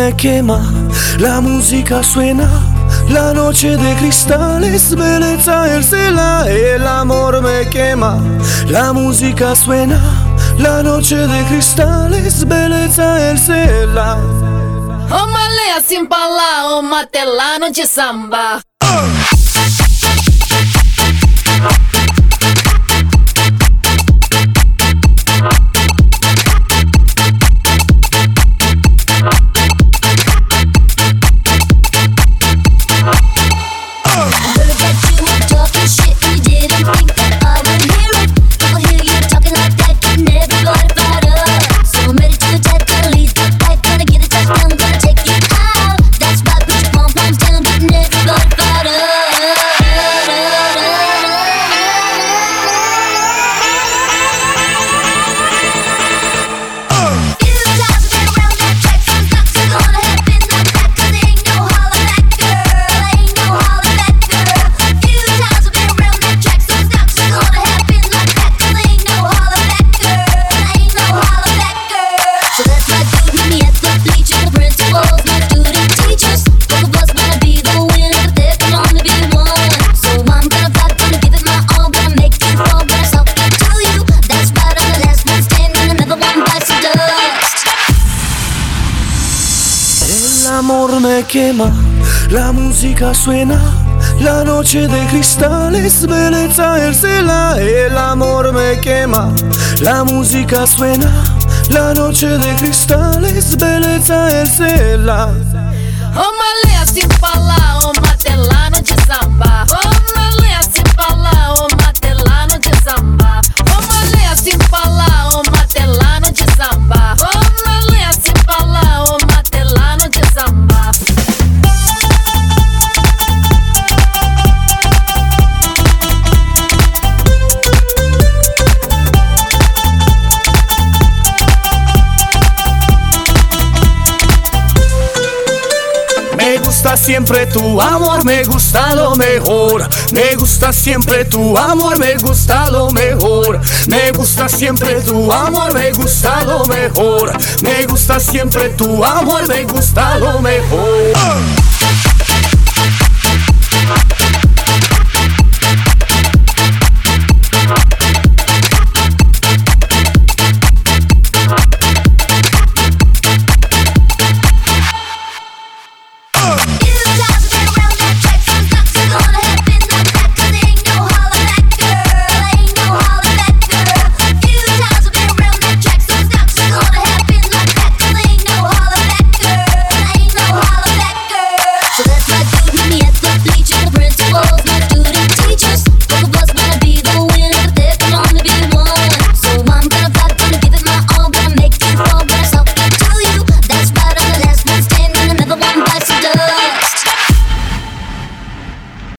me quema, la música suena, la noche de cristales, belleza el cela. El amor me quema, la música suena, la noche de cristales, belleza el cela. Ô Malê, assim pra lá, ô matelano de samba. El amor me quema, la música suena, la noche de cristales, belleza el cela. El amor me quema, la música suena, la noche de cristales, belleza el cela. Ô Malê, assim pra lá, ô matelano de samba. Ô Malê, assim pra lá, ô matelano de samba. Ô Malê, assim pra lá, ô matelano de samba. Ô Malê, assim pra lá, ô matelano de samba. Me gusta siempre tu amor, me gusta lo mejor. Me gusta siempre tu amor, me gusta lo mejor. Me gusta siempre tu amor, me gusta lo mejor. Me gusta siempre tu amor, me gusta lo mejor.